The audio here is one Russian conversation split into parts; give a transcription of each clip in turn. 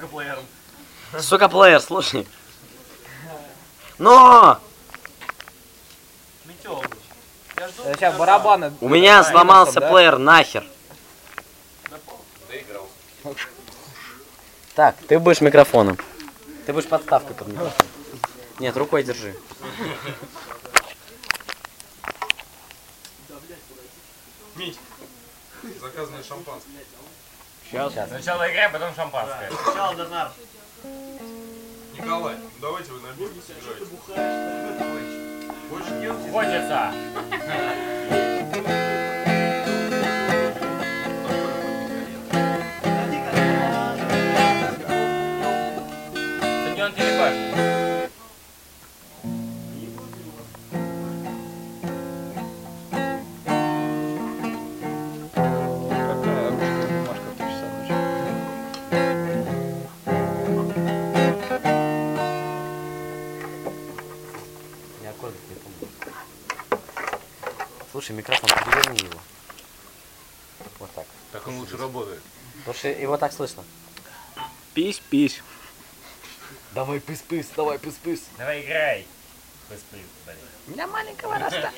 плеером. Сука, плеер, слушай. Но! Метёлыч. Я жду. Сейчас барабаны. У меня сломался плеер, нахер. Доиграл. Так, ты будешь микрофоном. Ты будешь подставкой под микрофон. Нет, рукой держи. Мить. Заказанное шампанское. Сейчас. Сначала играем, потом шампанское. Сначала донар. Николай, давайте вы на бирку сыграете. Больше? Хочется. Стадион телебашни. Какая русская бумажка в 3 часа ночи? Я аккорд не помню. Слушай, микрофон, переверни его. Вот так. Так он лучше работает. Потому что его так слышно. Пись-пись. Давай пыс-пыс, давай пыс-пыс. Давай играй. Пыс-пыс, блин. Для маленького роста.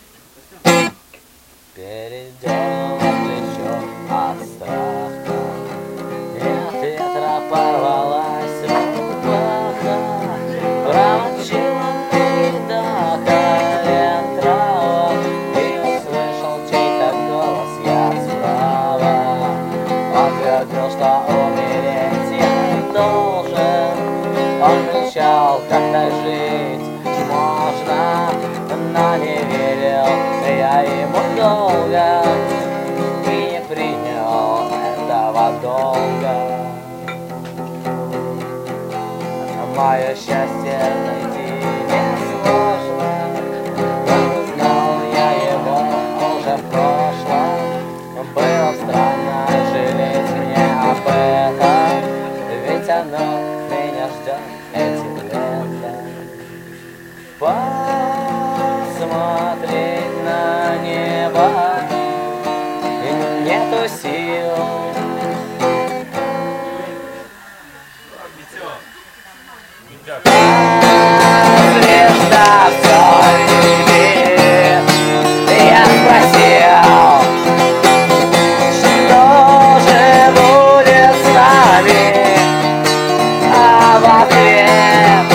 Передернуло плечо от страха, и от ветра порвалась рубаха, промочила ноги до колен трава, и услышал чей-то голос я справа. Он твердил, что умереть я не должен. Он кричал, как так жить можно, но не верил я ему долго и не принял этого долга. Мое счастье найти несложно, но знал я его уже в прошлом. Было странно жалеть мне об этом, ведь оно меня ждет этим летом. Посмотреть на небо, и нету сил. Звезда все видит, я спросил, что же будет с нами, а в ответ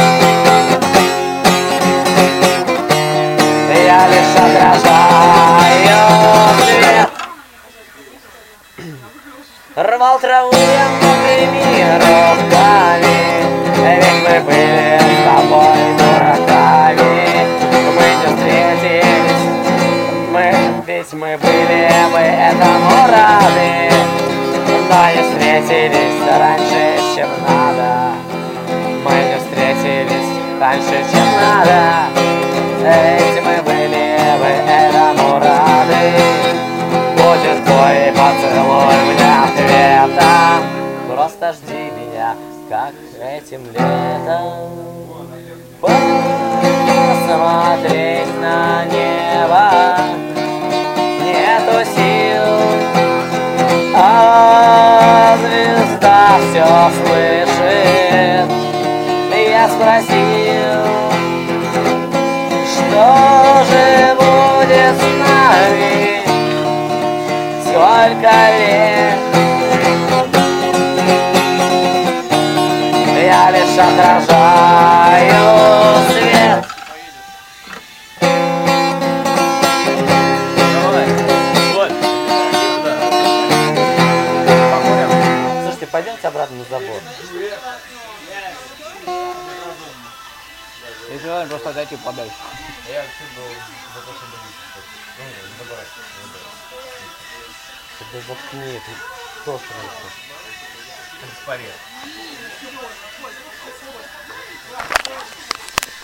я лишь отражаю свет. Рвал траву я мокрыми руками, ведь мы были с тобой дураками. Мы не встретились, ведь мы были бы этому рады, но не встретились раньше, чем надо. Мы не встретились раньше, чем надо, ведь мы были бы этому рады. Будет твой поцелуй мне ответом, просто жди меня, как этим летом. Посмотреть на небо, нету сил, а звезда все слышит. Я спросил, что же будет с нами, сколько лет. Я лишь отражаю свет. Слушайте, пойдемте обратно на забор. Если надо, просто отойти подальше. Я вообще был за то, чтобы забрать. Да заткни, это кто сразу? Бесполезно.